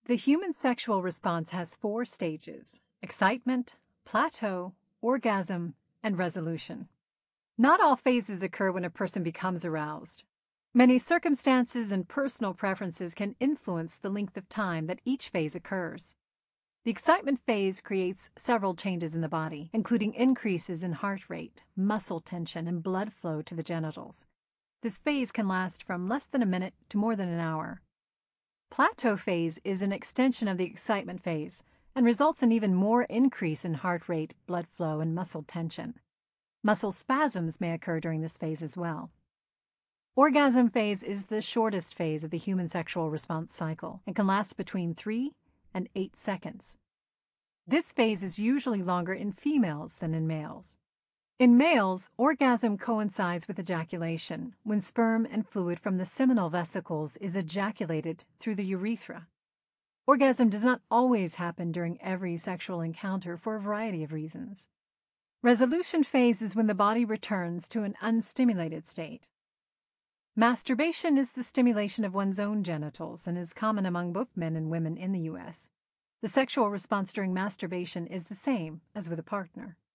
The human sexual response has 4 stages: excitement, plateau, orgasm, and resolution. Not all phases occur when a person becomes aroused. Many circumstances and personal preferences can influence the length of time that each phase occurs. The excitement phase creates several changes in the body, including increases in heart rate, muscle tension, and blood flow to the genitals. This phase can last from less than a minute to more than an hour. Plateau phase is an extension of the excitement phase and results in even more increase in heart rate, blood flow, and muscle tension. Muscle spasms may occur during this phase as well. Orgasm phase is the shortest phase of the human sexual response cycle and can last between 3 and 8 seconds. This phase is usually longer in females than in males. In males, orgasm coincides with ejaculation, when sperm and fluid from the seminal vesicles is ejaculated through the urethra. Orgasm does not always happen during every sexual encounter for a variety of reasons. Resolution phase is when the body returns to an unstimulated state. Masturbation is the stimulation of one's own genitals and is common among both men and women in the U.S. The sexual response during masturbation is the same as with a partner.